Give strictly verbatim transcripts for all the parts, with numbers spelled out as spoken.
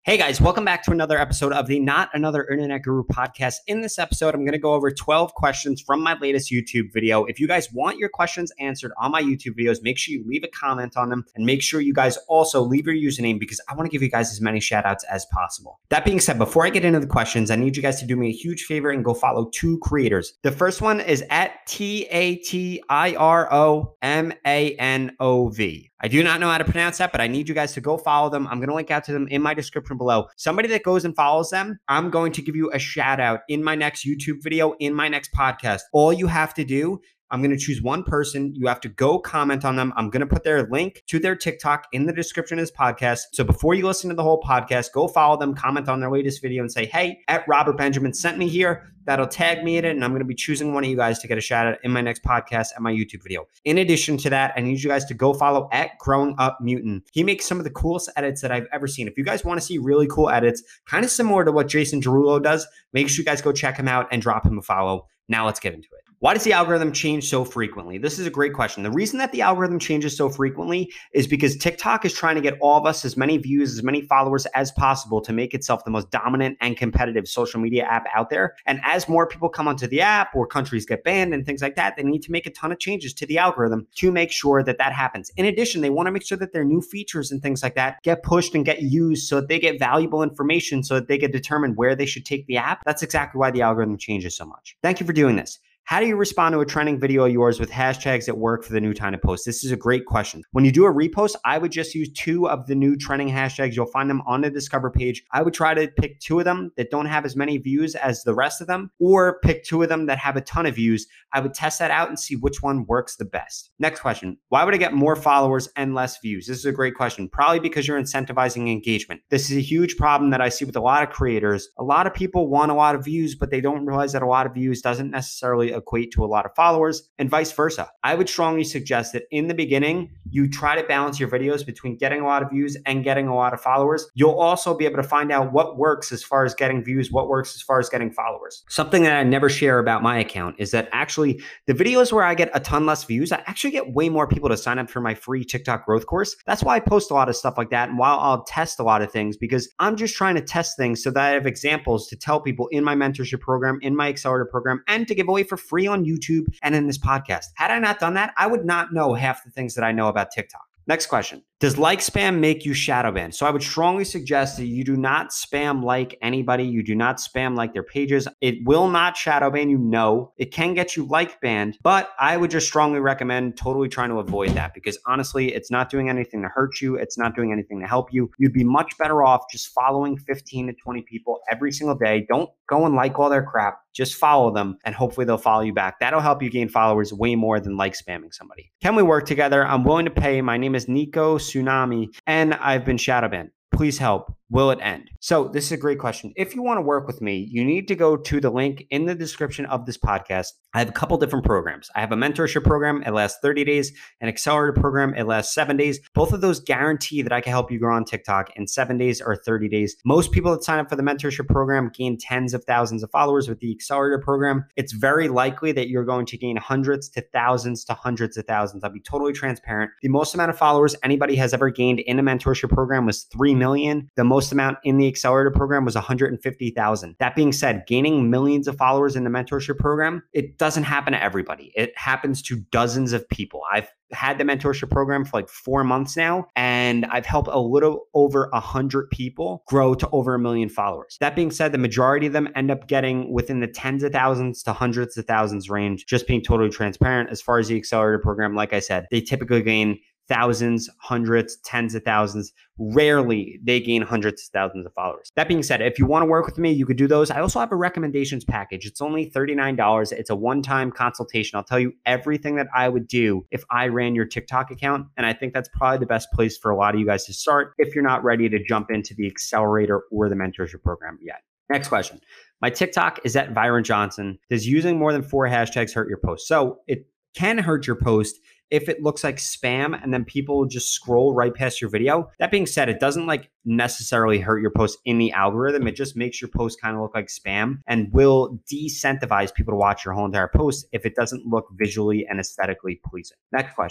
Hey guys, welcome back to another episode of the Not Another Internet Guru podcast. In this episode, I'm going to go over twelve questions from my latest YouTube video. If you guys want your questions answered on my YouTube videos, make sure you leave a comment on them and make sure you guys also leave your username because I want to give you guys as many shout outs as possible. That being said, before I get into the questions, I need you guys to do me a huge favor and go follow two creators. The first one is at T A T I R O M A N O V. I do not know how to pronounce that, but I need you guys to go follow them. I'm going to link out to them in my description below. Somebody that goes and follows them, I'm going to give you a shout out in my next YouTube video, in my next podcast. All you have to do, I'm going to choose one person. You have to go comment on them. I'm going to put their link to their TikTok in the description of this podcast. So before you listen to the whole podcast, go follow them, comment on their latest video and say, hey, at Robert Benjamin sent me here. That'll tag me in it. And I'm going to be choosing one of you guys to get a shout out in my next podcast and my YouTube video. In addition to that, I need you guys to go follow at Growing Up Mutant. He makes some of the coolest edits that I've ever seen. If you guys want to see really cool edits, kind of similar to what Jason Derulo does, make sure you guys go check him out and drop him a follow. Now let's get into it. Why does the algorithm change so frequently? This is a great question. The reason that the algorithm changes so frequently is because TikTok is trying to get all of us as many views, as many followers as possible to make itself the most dominant and competitive social media app out there. And as more people come onto the app or countries get banned and things like that, they need to make a ton of changes to the algorithm to make sure that that happens. In addition, they want to make sure that their new features and things like that get pushed and get used so that they get valuable information so that they can determine where they should take the app. That's exactly why the algorithm changes so much. Thank you for doing this. How do you respond to a trending video of yours with hashtags that work for the new time to post? This is a great question. When you do a repost, I would just use two of the new trending hashtags. You'll find them on the Discover page. I would try to pick two of them that don't have as many views as the rest of them, or pick two of them that have a ton of views. I would test that out and see which one works the best. Next question. Why would I get more followers and less views? This is a great question. Probably because you're incentivizing engagement. This is a huge problem that I see with a lot of creators. A lot of people want a lot of views, but they don't realize that a lot of views doesn't necessarily equate to a lot of followers, and vice versa. I would strongly suggest that in the beginning, you try to balance your videos between getting a lot of views and getting a lot of followers. You'll also be able to find out what works as far as getting views, what works as far as getting followers. Something that I never share about my account is that actually the videos where I get a ton less views, I actually get way more people to sign up for my free TikTok growth course. That's why I post a lot of stuff like that. And while I'll test a lot of things, because I'm just trying to test things so that I have examples to tell people in my mentorship program, in my accelerator program, and to give away for free on YouTube and in this podcast. Had I not done that, I would not know half the things that I know about TikTok. Next question. Does like spam make you shadow ban? So I would strongly suggest that you do not spam like anybody. You do not spam like their pages. It will not shadow ban you. No, it can get you like banned, but I would just strongly recommend totally trying to avoid that because honestly, it's not doing anything to hurt you. It's not doing anything to help you. You'd be much better off just following fifteen to twenty people every single day. Don't go and like all their crap. Just follow them and hopefully they'll follow you back. That'll help you gain followers way more than like spamming somebody. Can we work together? I'm willing to pay. My name is Nico Tsunami and I've been shadow banned. Please help. Will it end? So this is a great question. If you want to work with me, you need to go to the link in the description of this podcast. I have a couple different programs. I have a mentorship program. It lasts thirty days. An accelerator program. It lasts seven days. Both of those guarantee that I can help you grow on TikTok in seven days or thirty days. Most people that sign up for the mentorship program gain tens of thousands of followers. With the accelerator program, it's very likely that you're going to gain hundreds to thousands to hundreds of thousands. I'll be totally transparent. The most amount of followers anybody has ever gained in a mentorship program was three million. The most amount in the accelerator program was one hundred fifty thousand. That being said, gaining millions of followers in the mentorship program, it doesn't happen to everybody. It happens to dozens of people. I've had the mentorship program for like four months now, and I've helped a little over a hundred people grow to over a million followers. That being said, the majority of them end up getting within the tens of thousands to hundreds of thousands range, just being totally transparent. As far as the accelerator program, like I said, they typically gain thousands, hundreds, tens of thousands. Rarely they gain hundreds of thousands of followers. That being said, if you want to work with me, you could do those. I also have a recommendations package. It's only thirty-nine dollars. It's a one-time consultation. I'll tell you everything that I would do if I ran your TikTok account. And I think that's probably the best place for a lot of you guys to start if you're not ready to jump into the accelerator or the mentorship program yet. Next question. My TikTok is at Byron Johnson. Does using more than four hashtags hurt your post? So it can hurt your post if it looks like spam and then people just scroll right past your video. That being said, it doesn't like necessarily hurt your post in the algorithm. It just makes your post kind of look like spam and will de-incentivize people to watch your whole entire post if it doesn't look visually and aesthetically pleasing. Next question.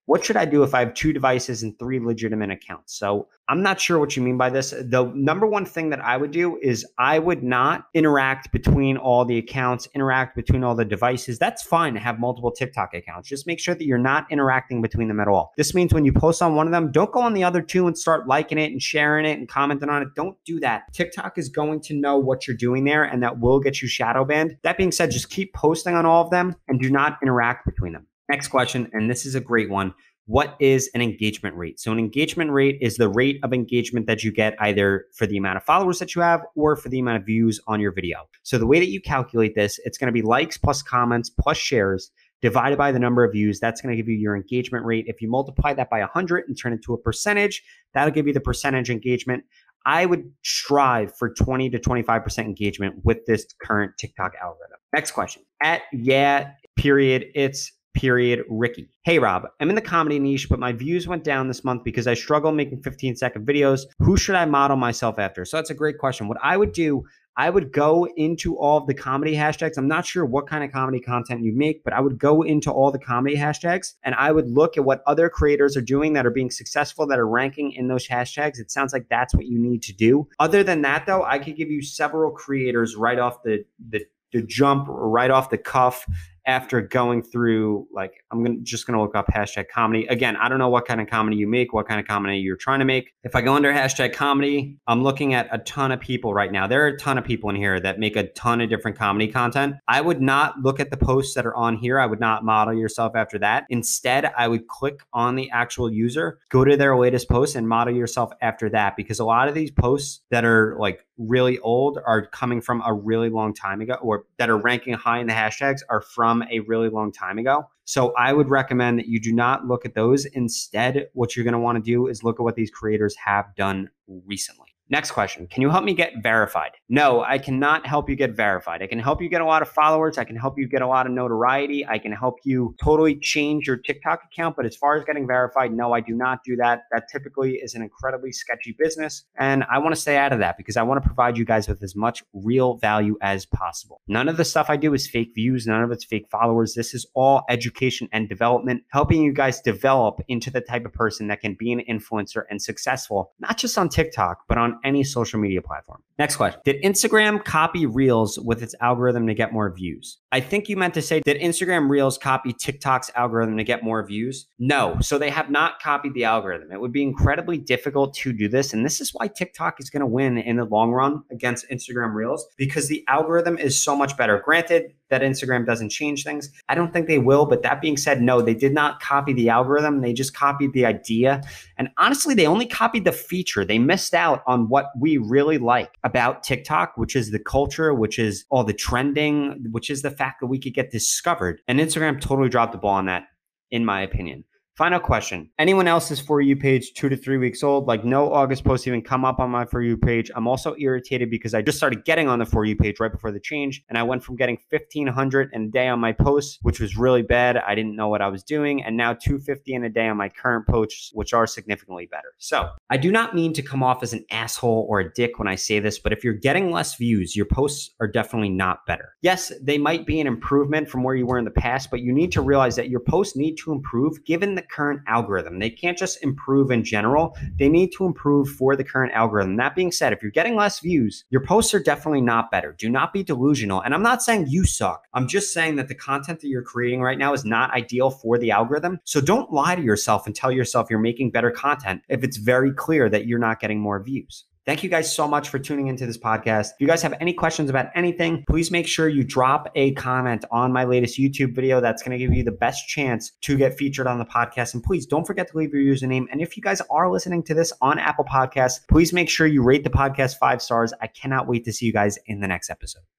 What should I do if I have two devices and three legitimate accounts? So I'm not sure what you mean by this. The number one thing that I would do is I would not interact between all the accounts, interact between all the devices. That's fine to have multiple TikTok accounts. Just make sure that you're not interacting between them at all. This means when you post on one of them, don't go on the other two and start liking it and sharing it and commenting on it. Don't do that. TikTok is going to know what you're doing there, and that will get you shadow banned. That being said, just keep posting on all of them and do not interact between them. Next question, and this is a great one. What is an engagement rate? So an engagement rate is the rate of engagement that you get either for the amount of followers that you have or for the amount of views on your video. So the way that you calculate this, it's going to be likes plus comments plus shares divided by the number of views. That's going to give you your engagement rate. If you multiply that by one hundred and turn it to a percentage, that'll give you the percentage engagement. I would strive for twenty to twenty-five percent engagement with this current TikTok algorithm. Next question. At yeah, period, it's period, Ricky. Hey, Rob, I'm in the comedy niche, but my views went down this month because I struggle making fifteen second videos. Who should I model myself after? So that's a great question. What I would do, I would go into all of the comedy hashtags. I'm not sure what kind of comedy content you make, but I would go into all the comedy hashtags and I would look at what other creators are doing that are being successful, that are ranking in those hashtags. It sounds like that's what you need to do. Other than that, though, I could give you several creators right off the, the, the jump, right off the cuff, after going through, like, I'm gonna, just going to look up hashtag comedy. Again, I don't know what kind of comedy you make, what kind of comedy you're trying to make. If I go under hashtag comedy, I'm looking at a ton of people right now. There are a ton of people in here that make a ton of different comedy content. I would not look at the posts that are on here. I would not model yourself after that. Instead, I would click on the actual user, go to their latest post and model yourself after that, because a lot of these posts that are like really old are coming from a really long time ago, or that are ranking high in the hashtags are from a really long time ago. So I would recommend that you do not look at those. Instead, what you're going to want to do is look at what these creators have done recently. Next question. Can you help me get verified? No, I cannot help you get verified. I can help you get a lot of followers. I can help you get a lot of notoriety. I can help you totally change your TikTok account. But as far as getting verified, no, I do not do that. That typically is an incredibly sketchy business. And I want to stay out of that because I want to provide you guys with as much real value as possible. None of the stuff I do is fake views. None of it's fake followers. This is all education and development, helping you guys develop into the type of person that can be an influencer and successful, not just on TikTok, but on any social media platform. Next question. Did Instagram copy Reels with its algorithm to get more views? I think you meant to say, did Instagram Reels copy TikTok's algorithm to get more views? No. So they have not copied the algorithm. It would be incredibly difficult to do this. And this is why TikTok is going to win in the long run against Instagram Reels, because the algorithm is so much better. Granted that Instagram doesn't change things. I don't think they will. But that being said, no, they did not copy the algorithm. They just copied the idea. And honestly, they only copied the feature. They missed out on what we really like about TikTok, which is the culture, which is all the trending, which is the fact that we could get discovered. And Instagram totally dropped the ball on that, in my opinion. Final question. Anyone else's For You page two to three weeks old? Like no August posts even come up on my For You page. I'm also irritated because I just started getting on the For You page right before the change. And I went from getting fifteen hundred in a day on my posts, which was really bad. I didn't know what I was doing. And now two fifty in a day on my current posts, which are significantly better. So I do not mean to come off as an asshole or a dick when I say this, but if you're getting less views, your posts are definitely not better. Yes, they might be an improvement from where you were in the past, but you need to realize that your posts need to improve given the current algorithm. They can't just improve in general. They need to improve for the current algorithm. That being said, if you're getting less views, your posts are definitely not better. Do not be delusional. And I'm not saying you suck. I'm just saying that the content that you're creating right now is not ideal for the algorithm. So don't lie to yourself and tell yourself you're making better content if it's very clear that you're not getting more views. Thank you guys so much for tuning into this podcast. If you guys have any questions about anything, please make sure you drop a comment on my latest YouTube video. That's going to give you the best chance to get featured on the podcast. And please don't forget to leave your username. And if you guys are listening to this on Apple Podcasts, please make sure you rate the podcast five stars. I cannot wait to see you guys in the next episode.